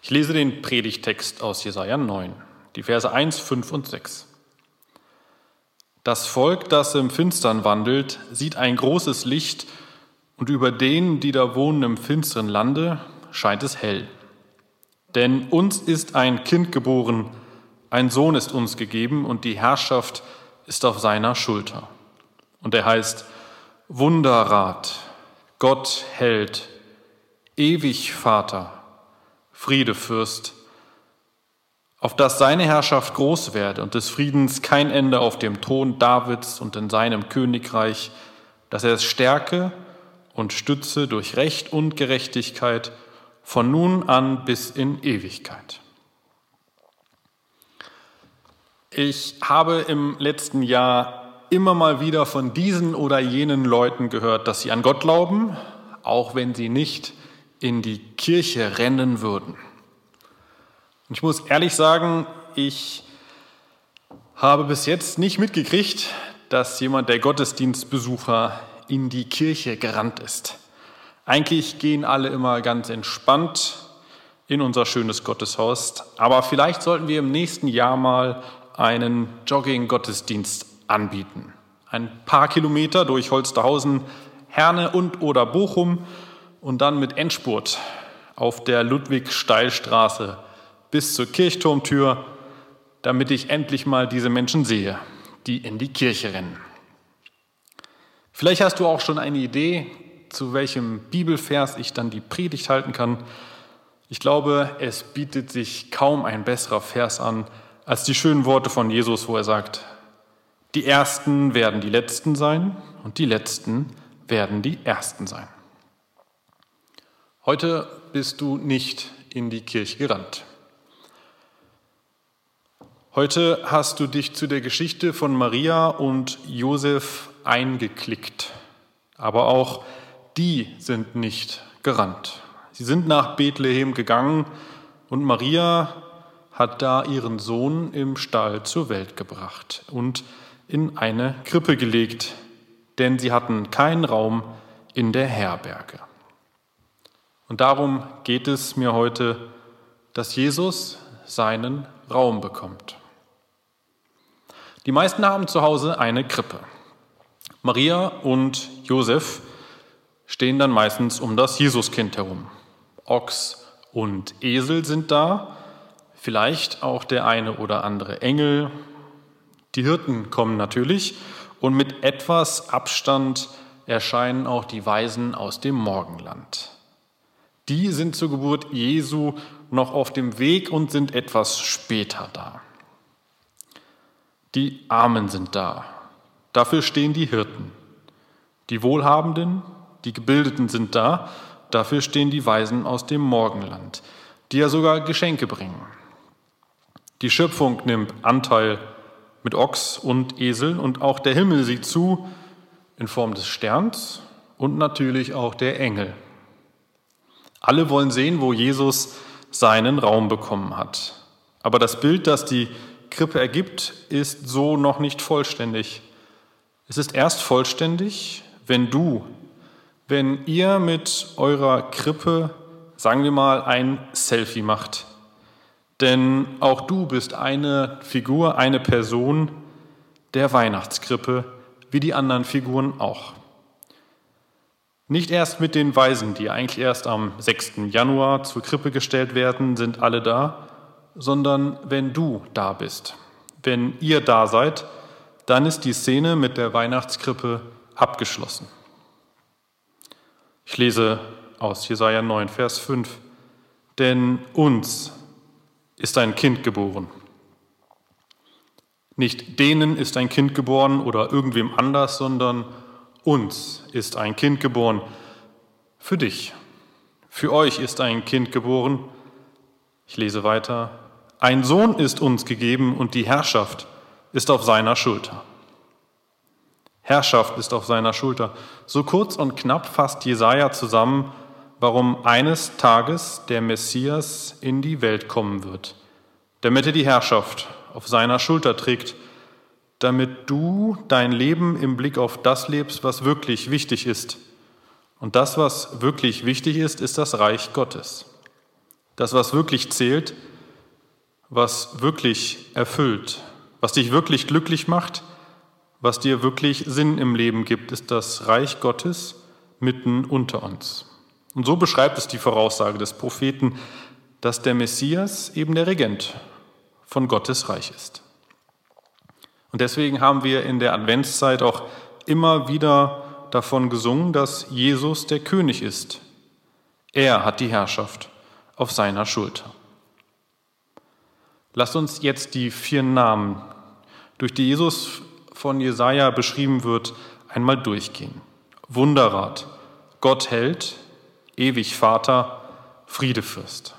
Ich lese den Predigttext aus Jesaja 9, die Verse 1, 5 und 6. Das Volk, das im Finstern wandelt, sieht ein großes Licht, und über denen, die da wohnen im finsteren Lande, scheint es hell. Denn uns ist ein Kind geboren, ein Sohn ist uns gegeben, und die Herrschaft ist auf seiner Schulter. Und er heißt Wunderrat, Gott Held, ewig Vater, Friedefürst, auf dass seine Herrschaft groß werde und des Friedens kein Ende auf dem Thron Davids und in seinem Königreich, dass er es stärke und stütze durch Recht und Gerechtigkeit von nun an bis in Ewigkeit. Ich habe im letzten Jahr immer mal wieder von diesen oder jenen Leuten gehört, dass sie an Gott glauben, auch wenn sie nicht in die Kirche rennen würden. Und ich muss ehrlich sagen, ich habe bis jetzt nicht mitgekriegt, dass jemand der Gottesdienstbesucher in die Kirche gerannt ist. Eigentlich gehen alle immer ganz entspannt in unser schönes Gotteshaus, aber vielleicht sollten wir im nächsten Jahr mal einen Jogging-Gottesdienst anbieten. Ein paar Kilometer durch Holsterhausen, Herne und oder Bochum und dann mit Endspurt auf der Ludwig-Steilstraße bis zur Kirchturmtür, damit ich endlich mal diese Menschen sehe, die in die Kirche rennen. Vielleicht hast du auch schon eine Idee, zu welchem Bibelvers ich dann die Predigt halten kann. Ich glaube, es bietet sich kaum ein besserer Vers an als die schönen Worte von Jesus, wo er sagt, die Ersten werden die Letzten sein und die Letzten werden die Ersten sein. Heute bist du nicht in die Kirche gerannt. Heute hast du dich zu der Geschichte von Maria und Josef eingeklickt. Aber auch die sind nicht gerannt. Sie sind nach Bethlehem gegangen und Maria hat da ihren Sohn im Stall zur Welt gebracht und in eine Krippe gelegt, denn sie hatten keinen Raum in der Herberge. Und darum geht es mir heute, dass Jesus seinen Raum bekommt. Die meisten haben zu Hause eine Krippe. Maria und Josef stehen dann meistens um das Jesuskind herum. Ochs und Esel sind da, vielleicht auch der eine oder andere Engel. Die Hirten kommen natürlich und mit etwas Abstand erscheinen auch die Weisen aus dem Morgenland. Die sind zur Geburt Jesu noch auf dem Weg und sind etwas später da. Die Armen sind da. Dafür stehen die Hirten. Die Wohlhabenden, die Gebildeten sind da. Dafür stehen die Weisen aus dem Morgenland, die ja sogar Geschenke bringen. Die Schöpfung nimmt Anteil mit Ochs und Esel und auch der Himmel sieht zu in Form des Sterns und natürlich auch der Engel. Alle wollen sehen, wo Jesus seinen Raum bekommen hat. Aber das Bild, das die Krippe ergibt, ist so noch nicht vollständig. Es ist erst vollständig, wenn ihr mit eurer Krippe, sagen wir mal, ein Selfie macht. Denn auch du bist eine Figur, eine Person der Weihnachtskrippe, wie die anderen Figuren auch. Nicht erst mit den Weisen, die eigentlich erst am 6. Januar zur Krippe gestellt werden, sind alle da, sondern wenn du da bist. Wenn ihr da seid, dann ist die Szene mit der Weihnachtskrippe abgeschlossen. Ich lese aus Jesaja 9, Vers 5. Denn uns ist ein Kind geboren. Nicht denen ist ein Kind geboren oder irgendwem anders, sondern uns ist ein Kind geboren. Für dich. Für euch ist ein Kind geboren. Ich lese weiter. Ein Sohn ist uns gegeben und die Herrschaft ist auf seiner Schulter. Herrschaft ist auf seiner Schulter. So kurz und knapp fasst Jesaja zusammen, warum eines Tages der Messias in die Welt kommen wird, damit er die Herrschaft auf seiner Schulter trägt, damit du dein Leben im Blick auf das lebst, was wirklich wichtig ist. Und das, was wirklich wichtig ist, ist das Reich Gottes. Das, was wirklich zählt, was wirklich erfüllt, was dich wirklich glücklich macht, was dir wirklich Sinn im Leben gibt, ist das Reich Gottes mitten unter uns. Und so beschreibt es die Voraussage des Propheten, dass der Messias eben der Regent von Gottes Reich ist. Und deswegen haben wir in der Adventszeit auch immer wieder davon gesungen, dass Jesus der König ist. Er hat die Herrschaft auf seiner Schulter. Lasst uns jetzt die 4 Namen, durch die Jesus von Jesaja beschrieben wird, einmal durchgehen. Wunderrat, Gott Held, ewig Vater, Friedefürst.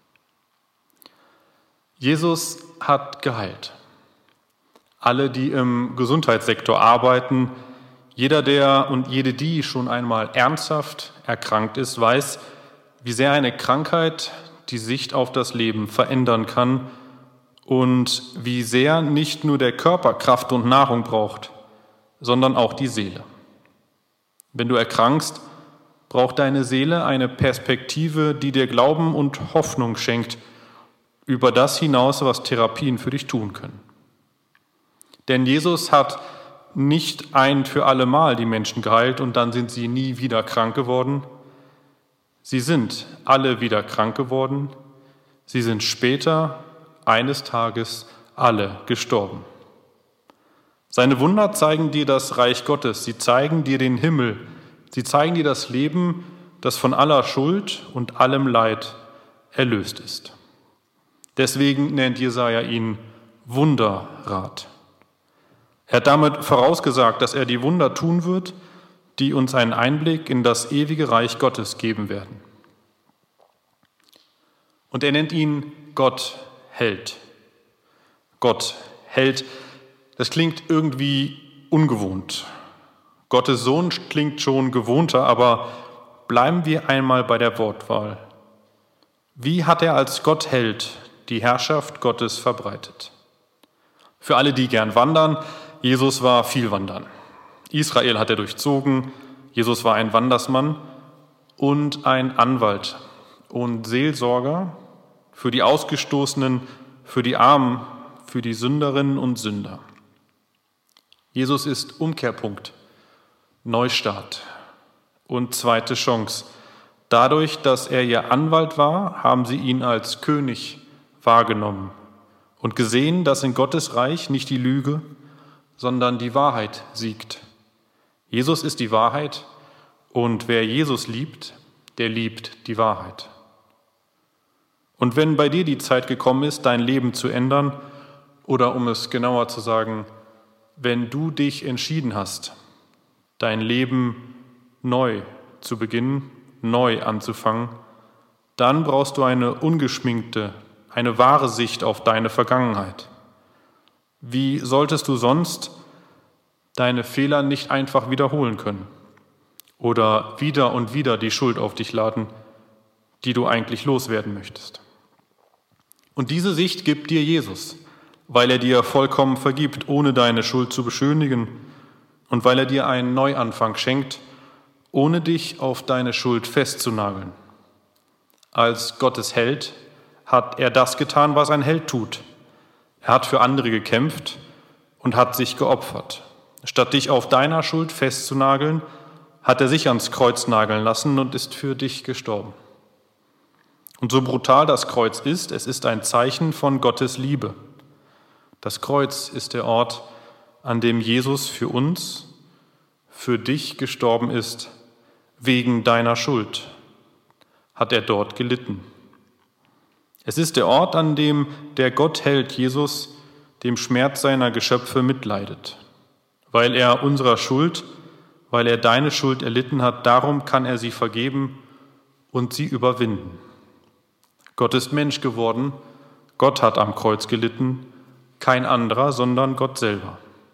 Jesus hat geheilt. Alle, die im Gesundheitssektor arbeiten, jeder, der und jede, die schon einmal ernsthaft erkrankt ist, weiß, wie sehr eine Krankheit die Sicht auf das Leben verändern kann und wie sehr nicht nur der Körper Kraft und Nahrung braucht, sondern auch die Seele. Wenn du erkrankst, braucht deine Seele eine Perspektive, die dir Glauben und Hoffnung schenkt, über das hinaus, was Therapien für dich tun können. Denn Jesus hat nicht ein für alle Mal die Menschen geheilt und dann sind sie nie wieder krank geworden. Sie sind alle wieder krank geworden. Sie sind später eines Tages alle gestorben. Seine Wunder zeigen dir das Reich Gottes. Sie zeigen dir den Himmel. Sie zeigen dir das Leben, das von aller Schuld und allem Leid erlöst ist. Deswegen nennt Jesaja ihn Wunderrat. Er hat damit vorausgesagt, dass er die Wunder tun wird, die uns einen Einblick in das ewige Reich Gottes geben werden. Und er nennt ihn Gott Held. Gott Held, das klingt irgendwie ungewohnt. Gottes Sohn klingt schon gewohnter, aber bleiben wir einmal bei der Wortwahl. Wie hat er als Gott Held die Herrschaft Gottes verbreitet? Für alle, die gern wandern, Jesus war viel wandern. Israel hat er durchzogen, Jesus war ein Wandersmann und ein Anwalt und Seelsorger für die Ausgestoßenen, für die Armen, für die Sünderinnen und Sünder. Jesus ist Umkehrpunkt, Neustart und zweite Chance. Dadurch, dass er ihr Anwalt war, haben sie ihn als König wahrgenommen und gesehen, dass in Gottes Reich nicht die Lüge, sondern die Wahrheit siegt. Jesus ist die Wahrheit und wer Jesus liebt, der liebt die Wahrheit. Und wenn bei dir die Zeit gekommen ist, dein Leben zu ändern, oder um es genauer zu sagen, wenn du dich entschieden hast, dein Leben neu zu beginnen, neu anzufangen, dann brauchst du eine ungeschminkte, eine wahre Sicht auf deine Vergangenheit. Wie solltest du sonst deine Fehler nicht einfach wiederholen können oder wieder und wieder die Schuld auf dich laden, die du eigentlich loswerden möchtest? Und diese Sicht gibt dir Jesus, weil er dir vollkommen vergibt, ohne deine Schuld zu beschönigen und weil er dir einen Neuanfang schenkt, ohne dich auf deine Schuld festzunageln. Als Gottes Held hat er das getan, was ein Held tut. Er hat für andere gekämpft und hat sich geopfert. Statt dich auf deiner Schuld festzunageln, hat er sich ans Kreuz nageln lassen und ist für dich gestorben. Und so brutal das Kreuz ist, es ist ein Zeichen von Gottes Liebe. Das Kreuz ist der Ort, an dem Jesus für uns, für dich gestorben ist, wegen deiner Schuld hat er dort gelitten. Es ist der Ort, an dem der Gottheld Jesus dem Schmerz seiner Geschöpfe mitleidet. Weil er unserer Schuld, weil er deine Schuld erlitten hat, darum kann er sie vergeben und sie überwinden. Gott ist Mensch geworden, Gott hat am Kreuz gelitten, kein anderer, sondern Gott selber.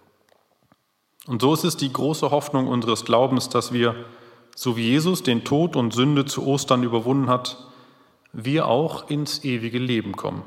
Und so ist es die große Hoffnung unseres Glaubens, dass wir, so wie Jesus den Tod und Sünde zu Ostern überwunden hat, wir auch ins ewige Leben kommen.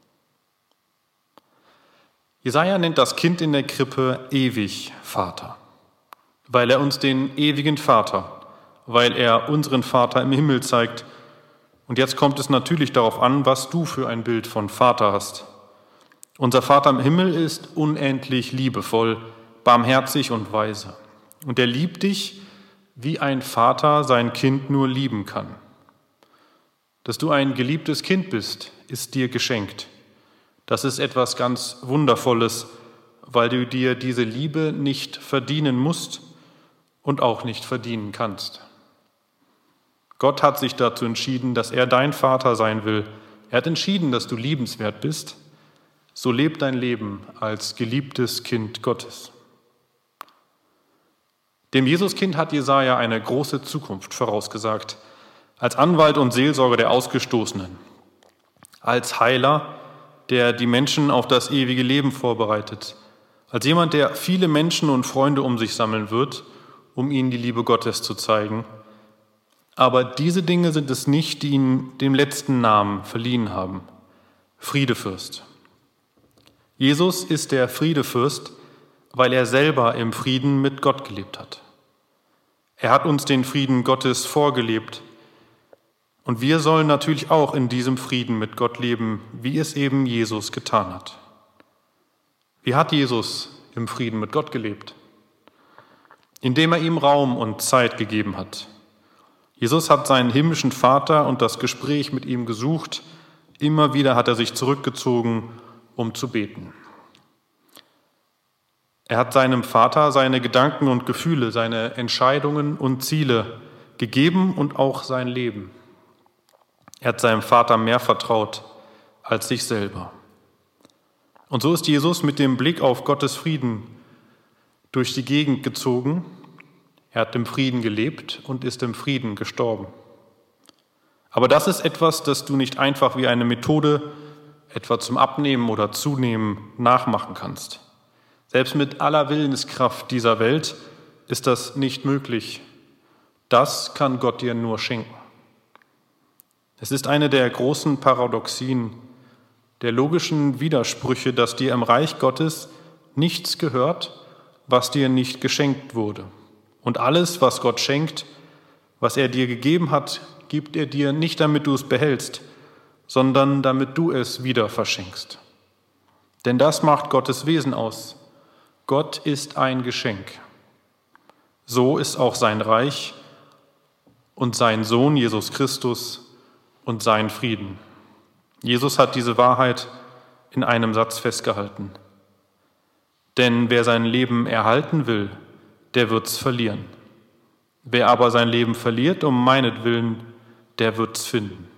Jesaja nennt das Kind in der Krippe ewig Vater, weil er uns den ewigen Vater, weil er unseren Vater im Himmel zeigt Und jetzt kommt es natürlich darauf an, was du für ein Bild von Vater hast. Unser Vater im Himmel ist unendlich liebevoll, barmherzig und weise. Und er liebt dich, wie ein Vater sein Kind nur lieben kann. Dass du ein geliebtes Kind bist, ist dir geschenkt. Das ist etwas ganz Wundervolles, weil du dir diese Liebe nicht verdienen musst und auch nicht verdienen kannst. Gott hat sich dazu entschieden, dass er dein Vater sein will. Er hat entschieden, dass du liebenswert bist. So leb dein Leben als geliebtes Kind Gottes. Dem Jesuskind hat Jesaja eine große Zukunft vorausgesagt, als Anwalt und Seelsorger der Ausgestoßenen, als Heiler, der die Menschen auf das ewige Leben vorbereitet, als jemand, der viele Menschen und Freunde um sich sammeln wird, um ihnen die Liebe Gottes zu zeigen. Aber diese Dinge sind es nicht, die ihm den letzten Namen verliehen haben: Friedefürst. Jesus ist der Friedefürst, weil er selber im Frieden mit Gott gelebt hat. Er hat uns den Frieden Gottes vorgelebt. Und wir sollen natürlich auch in diesem Frieden mit Gott leben, wie es eben Jesus getan hat. Wie hat Jesus im Frieden mit Gott gelebt? Indem er ihm Raum und Zeit gegeben hat. Jesus hat seinen himmlischen Vater und das Gespräch mit ihm gesucht. Immer wieder hat er sich zurückgezogen, um zu beten. Er hat seinem Vater seine Gedanken und Gefühle, seine Entscheidungen und Ziele gegeben und auch sein Leben. Er hat seinem Vater mehr vertraut als sich selber. Und so ist Jesus mit dem Blick auf Gottes Frieden durch die Gegend gezogen. Er hat im Frieden gelebt und ist im Frieden gestorben. Aber das ist etwas, das du nicht einfach wie eine Methode, etwa zum Abnehmen oder Zunehmen, nachmachen kannst. Selbst mit aller Willenskraft dieser Welt ist das nicht möglich. Das kann Gott dir nur schenken. Es ist eine der großen Paradoxien, der logischen Widersprüche, dass dir im Reich Gottes nichts gehört, was dir nicht geschenkt wurde. Und alles, was Gott schenkt, was er dir gegeben hat, gibt er dir nicht, damit du es behältst, sondern damit du es wieder verschenkst. Denn das macht Gottes Wesen aus. Gott ist ein Geschenk. So ist auch sein Reich und sein Sohn Jesus Christus und sein Frieden. Jesus hat diese Wahrheit in einem Satz festgehalten. Denn wer sein Leben erhalten will, der wird's verlieren. Wer aber sein Leben verliert um meinetwillen, der wird's finden.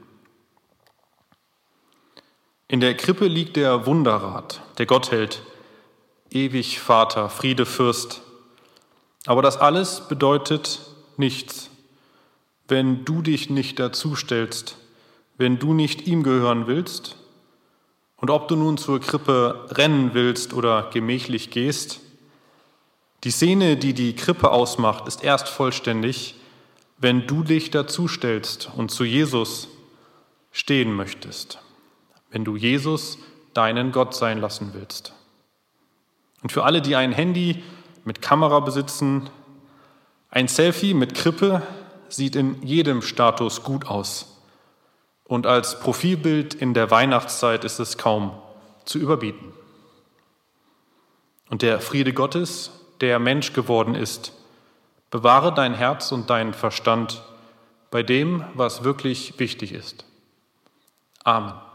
In der Krippe liegt der Wunderrat, der Gottheld, ewig Vater, Friedefürst. Aber das alles bedeutet nichts, wenn du dich nicht dazustellst, wenn du nicht ihm gehören willst. Und ob du nun zur Krippe rennen willst oder gemächlich gehst, die Szene, die die Krippe ausmacht, ist erst vollständig, wenn du dich dazustellst und zu Jesus stehen möchtest, wenn du Jesus deinen Gott sein lassen willst. Und für alle, die ein Handy mit Kamera besitzen, ein Selfie mit Krippe sieht in jedem Status gut aus. Und als Profilbild in der Weihnachtszeit ist es kaum zu überbieten. Und der Friede Gottes, der Mensch geworden ist, bewahre dein Herz und deinen Verstand bei dem, was wirklich wichtig ist. Amen.